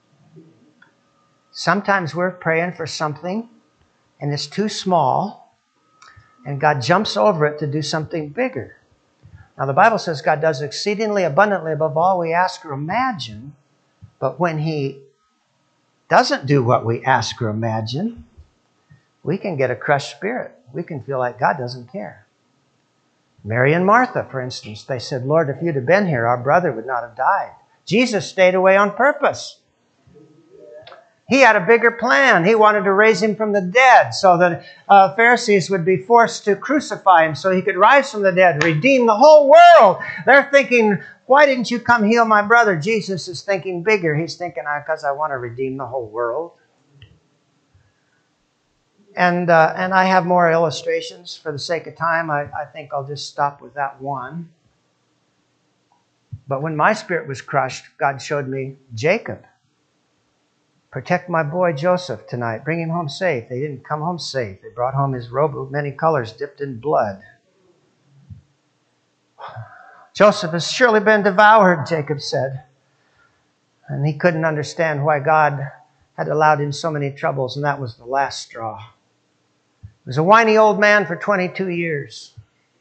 S1: Sometimes we're praying for something and it's too small, and God jumps over it to do something bigger. Now, the Bible says God does exceedingly abundantly above all we ask or imagine, but when He doesn't do what we ask or imagine, we can get a crushed spirit. We can feel like God doesn't care. Mary and Martha, for instance, they said, Lord, if you'd have been here, our brother would not have died. Jesus stayed away on purpose. He had a bigger plan. He wanted to raise him from the dead so that Pharisees would be forced to crucify him so he could rise from the dead, redeem the whole world. They're thinking, why didn't you come heal my brother? Jesus is thinking bigger. He's thinking, because I want to redeem the whole world. And I have more illustrations. For the sake of time, I think I'll just stop with that one. But when my spirit was crushed, God showed me Jacob. Protect my boy Joseph tonight. Bring him home safe. They didn't come home safe. They brought home his robe of many colors dipped in blood. Joseph has surely been devoured, Jacob said. And he couldn't understand why God had allowed him so many troubles, and that was the last straw. He was a whiny old man for 22 years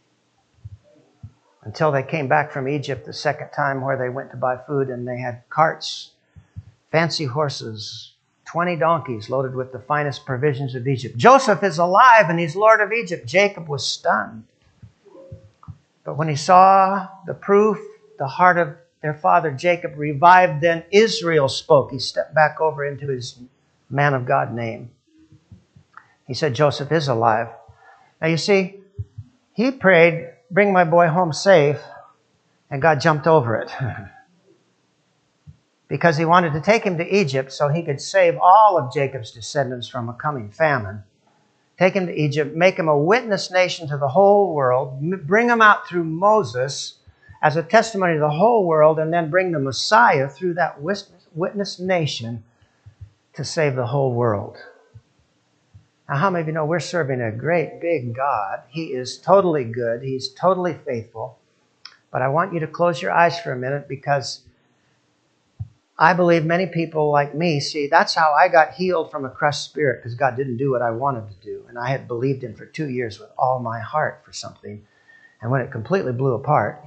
S1: until they came back from Egypt the second time, where they went to buy food, and they had carts, fancy horses, 20 donkeys loaded with the finest provisions of Egypt. Joseph is alive and he's Lord of Egypt. Jacob was stunned. But when he saw the proof, the heart of their father Jacob revived. Then Israel spoke. He stepped back over into his man of God name. He said, Joseph is alive. Now you see, he prayed, bring my boy home safe, and God jumped over it. Because he wanted to take him to Egypt so he could save all of Jacob's descendants from a coming famine. Take him to Egypt, make him a witness nation to the whole world, bring him out through Moses as a testimony to the whole world, and then bring the Messiah through that witness nation to save the whole world. Now, how many of you know we're serving a great big God? He is totally good. He's totally faithful. But I want you to close your eyes for a minute, because I believe many people like me, see, that's how I got healed from a crushed spirit, because God didn't do what I wanted to do. And I had believed Him for 2 years with all my heart for something. And when it completely blew apart,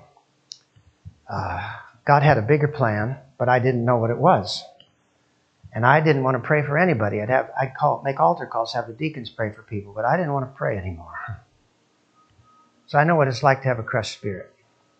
S1: God had a bigger plan, but I didn't know what it was. And I didn't want to pray for anybody. I'd make altar calls, have the deacons pray for people, but I didn't want to pray anymore. So I know what it's like to have a crushed spirit.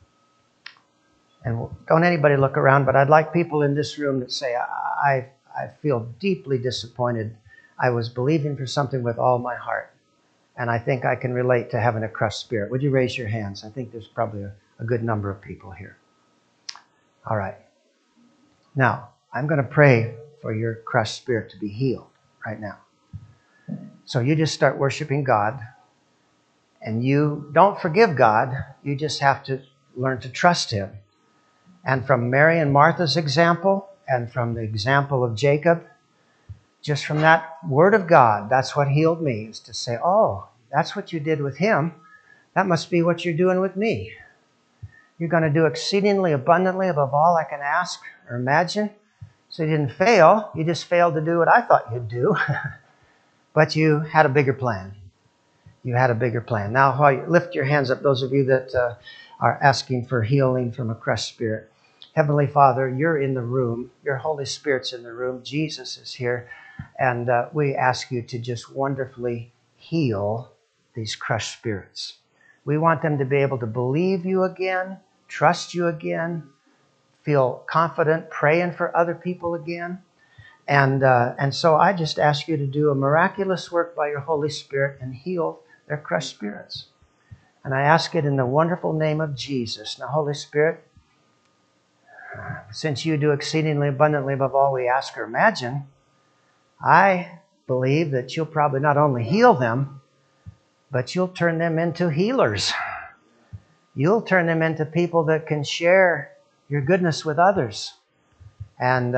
S1: And don't anybody look around, but I'd like people in this room that say, I feel deeply disappointed. I was believing for something with all my heart, and I think I can relate to having a crushed spirit. Would you raise your hands? I think there's probably a good number of people here. All right. Now, I'm going to pray for your crushed spirit to be healed right now. So you just start worshiping God, and you don't forgive God. You just have to learn to trust Him. And from Mary and Martha's example, and from the example of Jacob, just from that word of God, that's what healed me, is to say, oh, that's what you did with him. That must be what you're doing with me. You're going to do exceedingly abundantly above all I can ask or imagine. So you didn't fail. You just failed to do what I thought you'd do. But you had a bigger plan. You had a bigger plan. Now, while you lift your hands up, those of you that are asking for healing from a crushed spirit. Heavenly Father, you're in the room. Your Holy Spirit's in the room. Jesus is here. And we ask you to just wonderfully heal these crushed spirits. We want them to be able to believe you again, trust you again, feel confident praying for other people again. And so I just ask you to do a miraculous work by your Holy Spirit and heal their crushed spirits. And I ask it in the wonderful name of Jesus. Now, Holy Spirit, since you do exceedingly abundantly above all we ask or imagine, I believe that you'll probably not only heal them, but you'll turn them into healers. You'll turn them into people that can share your goodness with others. And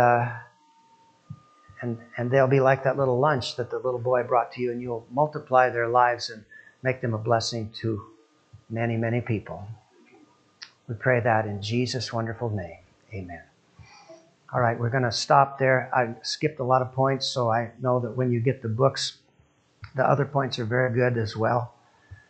S1: they'll be like that little lunch that the little boy brought to you, and you'll multiply their lives and make them a blessing to many, many people. We pray that in Jesus' wonderful name. Amen. All right, we're going to stop there. I skipped a lot of points, so I know that when you get the books, the other points are very good as well.